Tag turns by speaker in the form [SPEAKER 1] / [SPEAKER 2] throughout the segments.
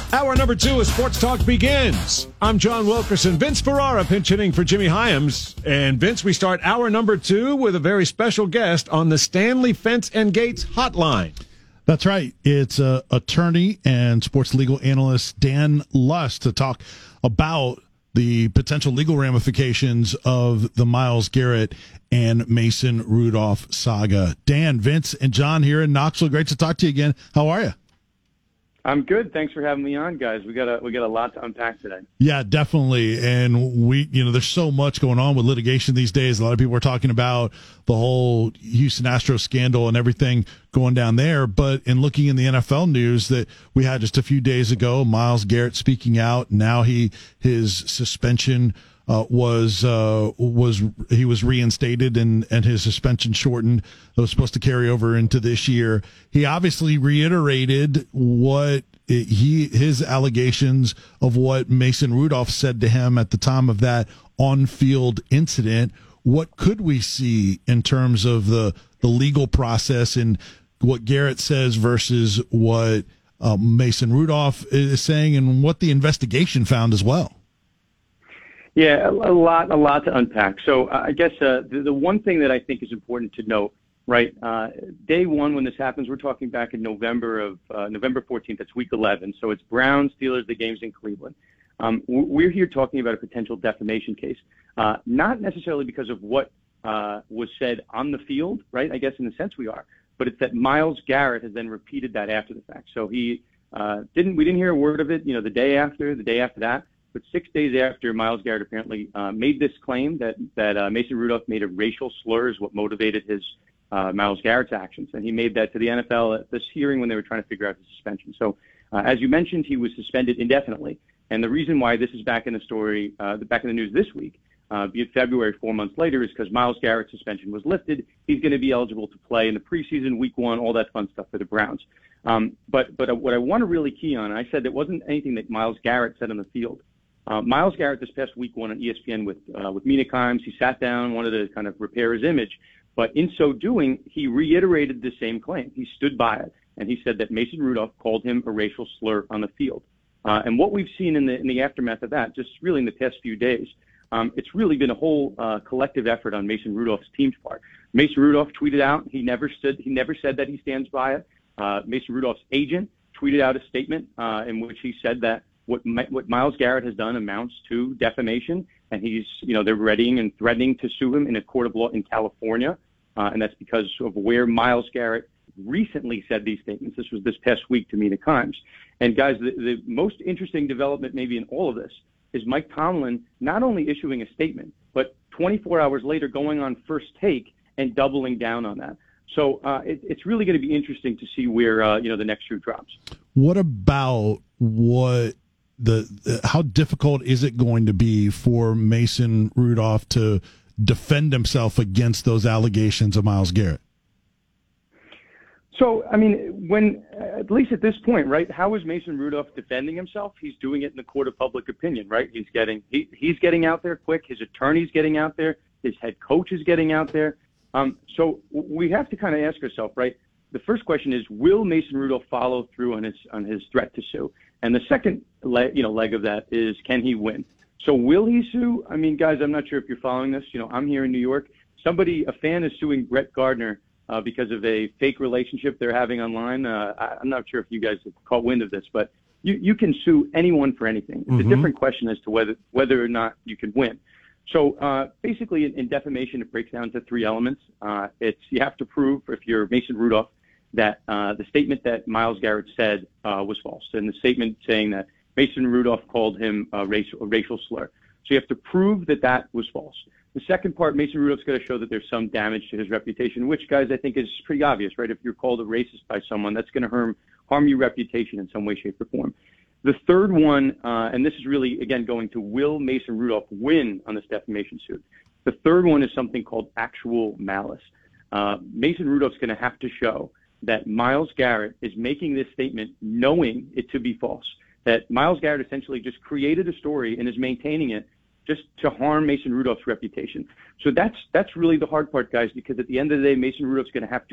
[SPEAKER 1] Hour number 2 of Sports Talk begins. I'm John Wilkerson. Vince Ferrara pinch hitting for Jimmy Hyams. And Vince, we start hour number 2 with a very special guest on the Stanley Fence and Gates hotline.
[SPEAKER 2] That's right. It's attorney and sports legal analyst Dan Lust to talk about the potential legal ramifications of the Myles Garrett and Mason Rudolph saga. Dan, Vince, and John here in Knoxville. Great to talk to you again. How are you?
[SPEAKER 3] I'm good. Thanks for having me on, guys. We got a lot to unpack today.
[SPEAKER 2] Yeah, definitely. And there's so much going on with litigation these days. A lot of people are talking about the whole Houston Astros scandal and everything going down there. But in looking in the NFL news that we had just a few days ago, Myles Garrett speaking out. Now his suspension was reinstated and his suspension shortened. It was supposed to carry over into this year. He obviously reiterated his allegations of what Mason Rudolph said to him at the time of that on-field incident. What could we see in terms of the legal process and what Garrett says versus what Mason Rudolph is saying and what the investigation found as well?
[SPEAKER 3] Yeah, a lot to unpack. So I guess the one thing that I think is important to note, right, day one when this happens, we're talking back in November 14th, that's week 11. So it's Browns, Steelers, the game's in Cleveland. We're here talking about a potential defamation case, not necessarily because of what was said on the field, right? I guess in a sense we are, but it's that Myles Garrett has then repeated that after the fact. So we didn't hear a word of it, the day after that. But 6 days after, Myles Garrett apparently made this claim that Mason Rudolph made a racial slur is what motivated his Myles Garrett's actions. And he made that to the NFL at this hearing when they were trying to figure out his suspension. So as you mentioned, he was suspended indefinitely. And the reason why this is back in the story, back in the news this week, be it February, 4 months later, is because Myles Garrett's suspension was lifted. He's going to be eligible to play in the preseason, week 1, all that fun stuff for the Browns. But what I want to really key on, I said it wasn't anything that Myles Garrett said on the field. Myles Garrett this past week 1 on ESPN with Mina Kimes, he sat down, wanted to kind of repair his image, but in so doing, he reiterated the same claim. He stood by it, and he said that Mason Rudolph called him a racial slur on the field. And what we've seen in the aftermath of that, just really in the past few days, it's really been a whole collective effort on Mason Rudolph's team's part. Mason Rudolph tweeted out he never said that he stands by it. Mason Rudolph's agent tweeted out a statement in which he said that what Myles Garrett has done amounts to defamation, and they're readying and threatening to sue him in a court of law in California, and that's because of where Myles Garrett recently said these statements. This was this past week to Mina Kimes. And guys, the most interesting development maybe in all of this is Mike Tomlin not only issuing a statement, but 24 hours later going on First Take and doubling down on that. So it's really going to be interesting to see where the next shoe drops.
[SPEAKER 2] What about how difficult is it going to be for Mason Rudolph to defend himself against those allegations of Myles Garrett?
[SPEAKER 3] So, I mean, when, at least at this point, right, how is Mason Rudolph defending himself? He's doing it in the court of public opinion, right? He's getting out there quick. His attorney's getting out there. His head coach is getting out there. So we have to kind of ask ourselves, right, the first question is, will Mason Rudolph follow through on his threat to sue? And the second leg of that is, can he win? So will he sue? I mean, guys, I'm not sure if you're following this. I'm here in New York. A fan is suing Brett Gardner because of a fake relationship they're having online. I'm not sure if you guys have caught wind of this, but you can sue anyone for anything. It's a different question as to whether or not you can win. So basically, in defamation, it breaks down to 3 elements. You have to prove, if you're Mason Rudolph, that the statement that Myles Garrett said was false, and the statement saying that Mason Rudolph called him a racial slur. So you have to prove that was false. The second part, Mason Rudolph's got to show that there's some damage to his reputation, which, guys, I think is pretty obvious, right? If you're called a racist by someone, that's going to harm your reputation in some way, shape, or form. The third one, and this is really, again, going to, will Mason Rudolph win on this defamation suit? The third one is something called actual malice. Mason Rudolph's going to have to show that Myles Garrett is making this statement knowing it to be false, that Myles Garrett essentially just created a story and is maintaining it just to harm Mason Rudolph's reputation. So that's really the hard part, guys, because at the end of the day, Mason Rudolph's going to have to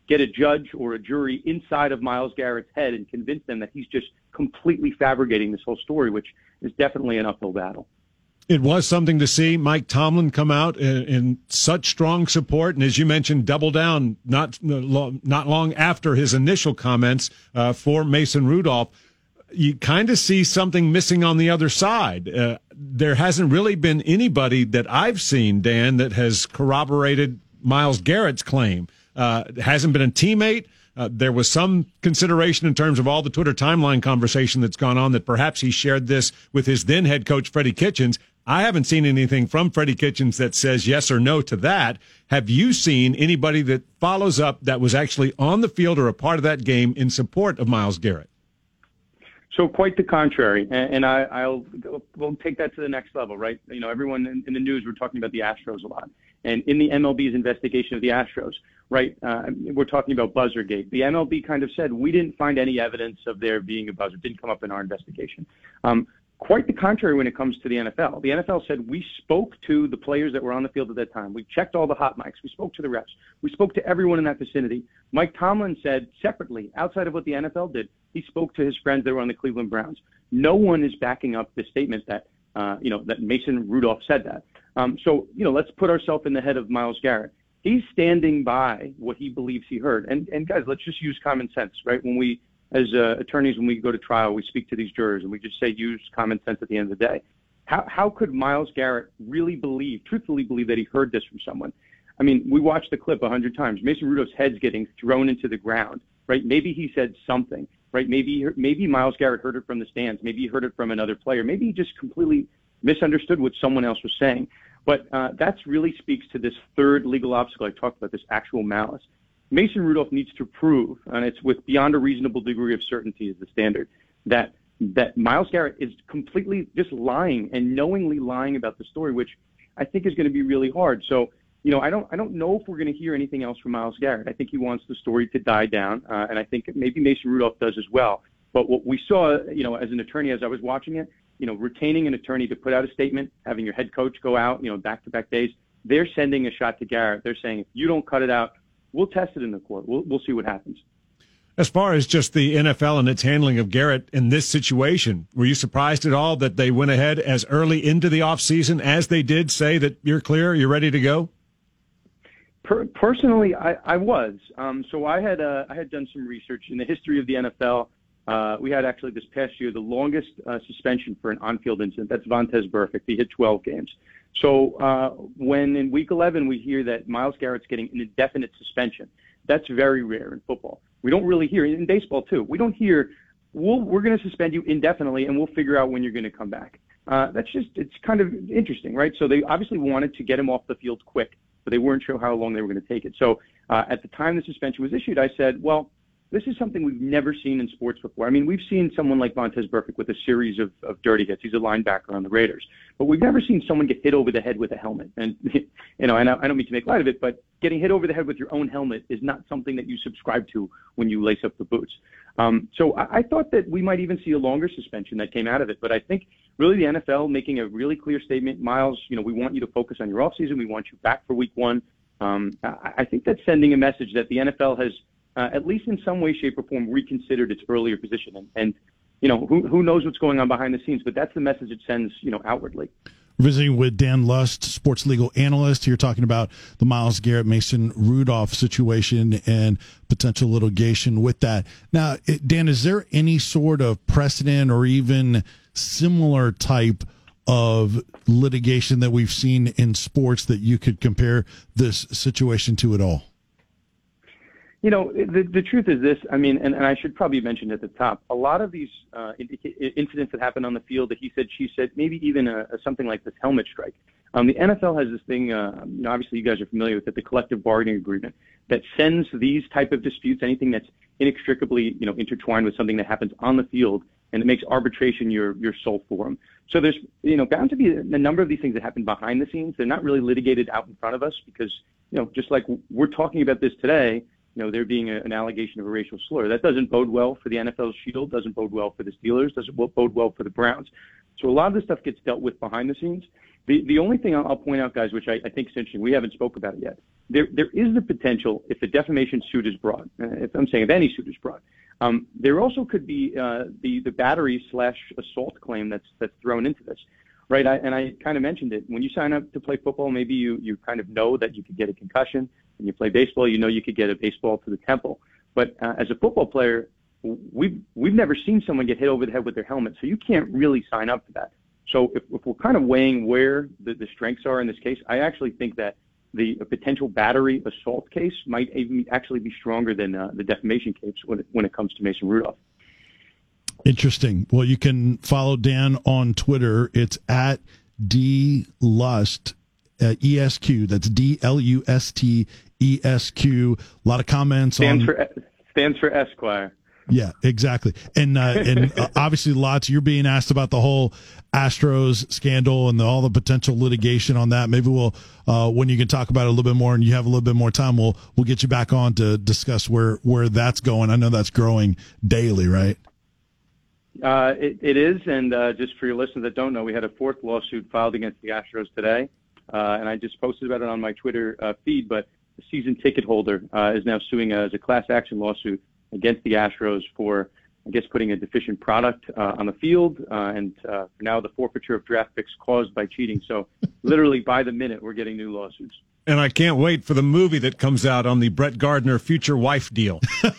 [SPEAKER 3] get a judge or a jury inside of Myles Garrett's head and convince them that he's just completely fabricating this whole story, which is definitely an uphill battle.
[SPEAKER 1] It was something to see Mike Tomlin come out in such strong support, and as you mentioned, double down not long after his initial comments for Mason Rudolph. You kind of see something missing on the other side. There hasn't really been anybody that I've seen, Dan, that has corroborated Myles Garrett's claim. It hasn't been a teammate. There was some consideration in terms of all the Twitter timeline conversation that's gone on that perhaps he shared this with his then head coach, Freddie Kitchens. I haven't seen anything from Freddie Kitchens that says yes or no to that. Have you seen anybody that follows up that was actually on the field or a part of that game in support of Myles Garrett?
[SPEAKER 3] So quite the contrary, and we'll take that to the next level, right? You know, everyone in the news, we're talking about the Astros a lot. And in the MLB's investigation of the Astros, right, we're talking about Buzzergate. The MLB kind of said, we didn't find any evidence of there being a buzzer. It didn't come up in our investigation. Quite the contrary when it comes to the NFL. The NFL said, we spoke to the players that were on the field at that time. We checked all the hot mics. We spoke to the refs. We spoke to everyone in that vicinity. Mike Tomlin said separately, outside of what the NFL did, he spoke to his friends that were on the Cleveland Browns. No one is backing up the statement that, that Mason Rudolph said that. So, let's put ourselves in the head of Myles Garrett. He's standing by what he believes he heard. And guys, let's just use common sense, right? When we, as attorneys, when we go to trial, we speak to these jurors and we just say use common sense at the end of the day. How could Myles Garrett really truthfully believe that he heard this from someone? I mean, we watched the clip 100 times. Mason Rudolph's head's getting thrown into the ground, right? Maybe he said something, right? Maybe Myles Garrett heard it from the stands. Maybe he heard it from another player. Maybe he just completely misunderstood what someone else was saying. But that really speaks to this third legal obstacle I talked about, this actual malice. Mason Rudolph needs to prove, and it's with beyond a reasonable degree of certainty is the standard, that Myles Garrett is completely just lying and knowingly lying about the story, which I think is going to be really hard. So, I don't know if we're going to hear anything else from Myles Garrett. I think he wants the story to die down, and I think maybe Mason Rudolph does as well. But what we saw, as an attorney, as I was watching it, retaining an attorney to put out a statement, having your head coach go out, back-to-back days, they're sending a shot to Garrett. They're saying, if you don't cut it out, we'll test it in the court. We'll see what happens.
[SPEAKER 1] As far as just the NFL and its handling of Garrett in this situation, were you surprised at all that they went ahead as early into the offseason as they did, say that you're clear, you're ready to go?
[SPEAKER 3] Personally, I was. So I had done some research in the history of the NFL. We had actually this past year the longest suspension for an on-field incident. That's Vontaze Burfict. He hit 12 games. So when in Week 11 we hear that Myles Garrett's getting an indefinite suspension, that's very rare in football. We don't really hear, in baseball too, we don't hear, we're going to suspend you indefinitely and we'll figure out when you're going to come back. It's kind of interesting, right? So they obviously wanted to get him off the field quick, but they weren't sure how long they were going to take it. So at the time the suspension was issued, I said, well, this is something we've never seen in sports before. I mean, we've seen someone like Vontaze Burfict with a series of dirty hits. He's a linebacker on the Raiders. But we've never seen someone get hit over the head with a helmet. And, and I don't mean to make light of it, but getting hit over the head with your own helmet is not something that you subscribe to when you lace up the boots. So I thought that we might even see a longer suspension that came out of it. But I think really the NFL making a really clear statement, Myles, we want you to focus on your offseason. We want you back for Week 1. I think that's sending a message that the NFL has, at least in some way, shape, or form, reconsidered its earlier position. And who knows what's going on behind the scenes, but that's the message it sends, outwardly.
[SPEAKER 2] Visiting with Dan Lust, sports legal analyst, here talking about the Myles Garrett, Mason Rudolph situation and potential litigation with that. Now, Dan, is there any sort of precedent or even similar type of litigation that we've seen in sports that you could compare this situation to at all?
[SPEAKER 3] The truth is this, and I should probably mention at the top, a lot of these incidents that happen on the field, that he said, she said, maybe even something like this helmet strike. The NFL has this thing, obviously you guys are familiar with it, the collective bargaining agreement, that sends these type of disputes, anything that's inextricably, intertwined with something that happens on the field, and it makes arbitration your sole forum. So there's, bound to be a number of these things that happen behind the scenes. They're not really litigated out in front of us because, just like we're talking about this today, there being an allegation of a racial slur. That doesn't bode well for the NFL's shield, doesn't bode well for the Steelers, doesn't bode well for the Browns. So a lot of this stuff gets dealt with behind the scenes. The only thing I'll point out, guys, which I think is interesting, we haven't spoke about it yet. There is the potential, if a defamation suit is brought, if I'm saying if any suit is brought, there also could be the battery/assault claim that's thrown into this, right? I kind of mentioned it. When you sign up to play football, maybe you kind of know that you could get a concussion. When you play baseball, you know you could get a baseball to the temple. But as a football player, we've never seen someone get hit over the head with their helmet, so you can't really sign up for that. So if we're kind of weighing where the strengths are in this case, I actually think that the potential battery assault case might even actually be stronger than the defamation case when it comes to Mason Rudolph.
[SPEAKER 2] Interesting. Well, you can follow Dan on Twitter. It's at DLust, ESQ. That's DLUSTESQ. A lot of comments
[SPEAKER 3] stands for Esquire.
[SPEAKER 2] Yeah, exactly. And obviously, lots. You're being asked about the whole Astros scandal and all the potential litigation on that. Maybe we'll, when you can talk about it a little bit more and you have a little bit more time, we'll get you back on to discuss where that's going. I know that's growing daily, right?
[SPEAKER 3] It is, and just for your listeners that don't know, we had a fourth lawsuit filed against the Astros today, and I just posted about it on my Twitter feed. But the season ticket holder is now suing as a class action lawsuit against the Astros for, I guess, putting a deficient product on the field, and now the forfeiture of draft picks caused by cheating. So literally by the minute, we're getting new lawsuits.
[SPEAKER 1] And I can't wait for the movie that comes out on the Brett Gardner future wife deal.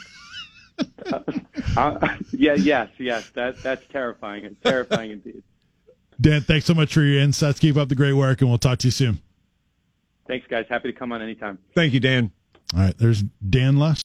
[SPEAKER 3] Yes, that's terrifying. It's terrifying indeed.
[SPEAKER 2] Dan, thanks so much for your insights. Keep up the great work, and we'll talk to you soon.
[SPEAKER 3] Thanks, guys. Happy to come on anytime.
[SPEAKER 1] Thank you, Dan.
[SPEAKER 2] All right, there's Dan Lust.